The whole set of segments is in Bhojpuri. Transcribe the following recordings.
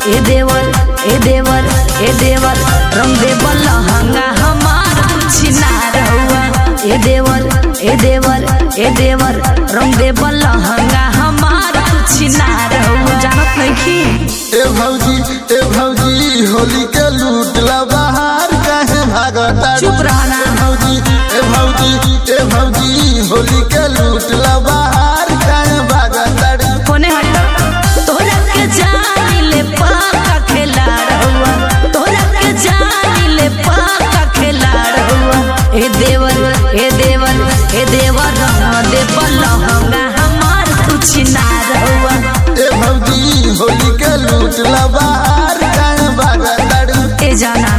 ए देवर ए देवर ए देवर रंग दे लहंगा हमार छिना रहुआ। ए देवर ए देवर ए देवर रंग दे लहंगा हमार छिना रहुआ। जानत नहीं की ए भौजी होली के लूटला बाहर काहे भागता। चुप रहना ए भौजी होली के लूटला बाहर काहे भागता। कोने हट तोरा के जानी ले पाका खेला रहुआ। तोरा के जानी ले पाका खेला रहुआ। ए देवर ए देवर ए देवर रंग दे लहंगा हमार छिना रहुआ। ए भौजी होली के लूटला बाहर काहे भागता। ए जाना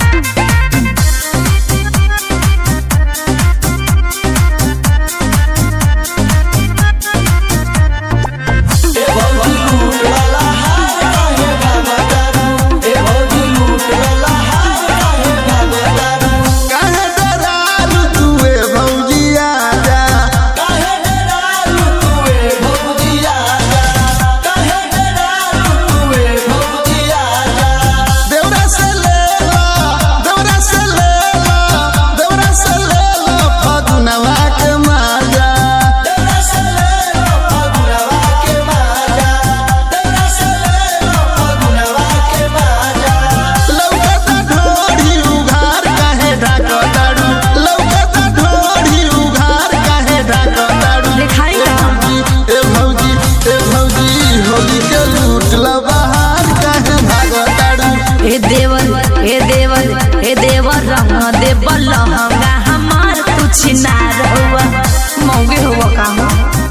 ए देवर ए देवर रंग दे लहंगा हमार तू छिना रहुआ। मौगे हुआ का हो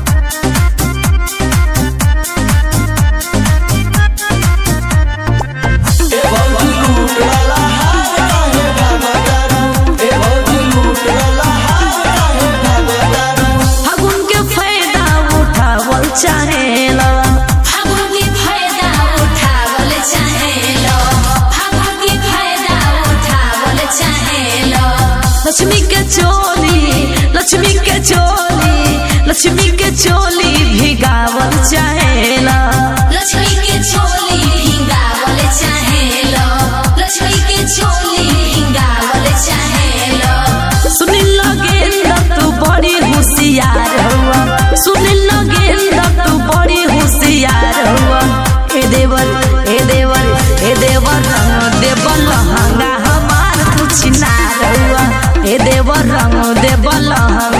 फागुन के फायदा उठावल चाहेला। लक्ष्मी के चोली लक्ष्मी के चोली लक्ष्मी के चोली भिगावल चाहेला। लक्ष्मी के चोली भिगावल चाहेला। लक्ष्मी के चोली भिगावल चाहेला। सुन लगेंदा तू बड़ी होशियार हुआ। सुन लगेंदा तू बड़ी होशियार हुआ। ए देवर ए देवर ए देवर रंग दे लहंगा हमार छिना रहुआ। ए देवर रंग दे लहंगा